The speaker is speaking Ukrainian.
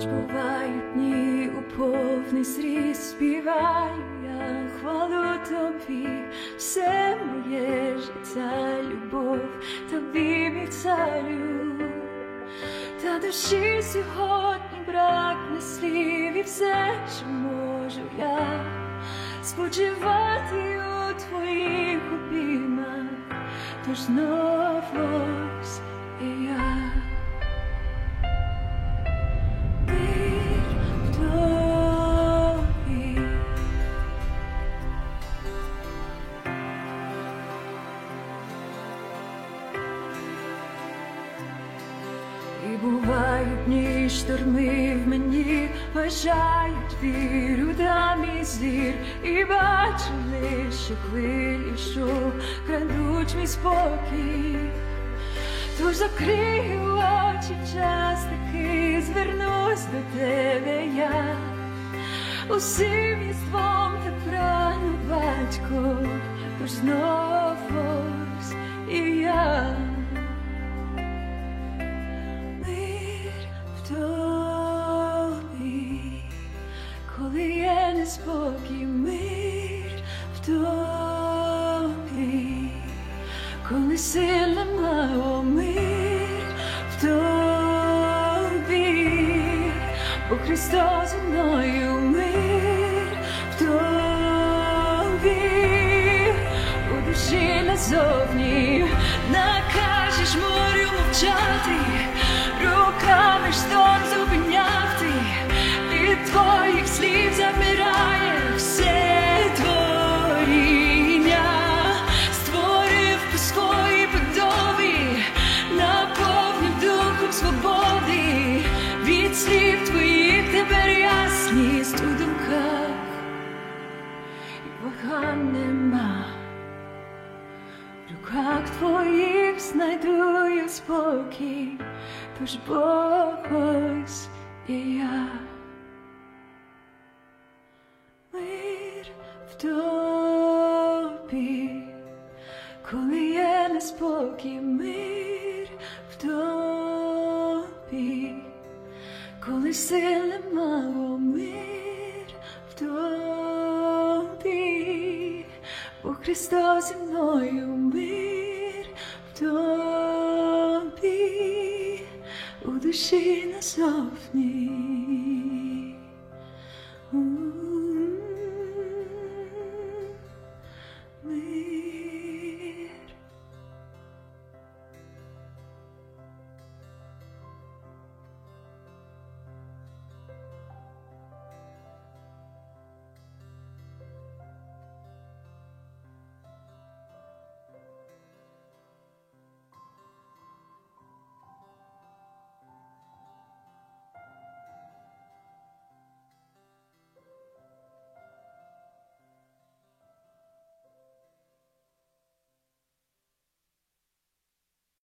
бувають дні у повний зріст, співаю я хвалу тобі, все моє життя, любов тобі, мій царю. Та душі сьогодні бракне слів, і все, що можу я спочивати у твоїх обіймах, тож знову ось і я. І бувають дні, шторми в мені бажають віру, та мій зір, і бачу лише хвилі, що крадуть мій спокій. Тож закрию очі, час таки звернусь до тебе я. Усім єством ти прагну, батько, тож знову ось і я. Коли є неспокій, мир в тобі, коли сил нема, мир в тобі, бо Христос зі мною, мир в тобі, у душі назовні, накажеш морю мовчати, руками шторм зупиняв ти. Від твоїх слів замирає все творіння, створив по своїй подобі, наповнив духом свободи. Від слів твоїх тепер ясність у думках, і вагань нема. В руках твоїх знайду я спокій, тож Бог ось і я. Мир в тобі, коли є неспокій, мир в тобі, коли сил нема, мир в тобі, бо Христос зі мною, мир в тобі, у душі назовні.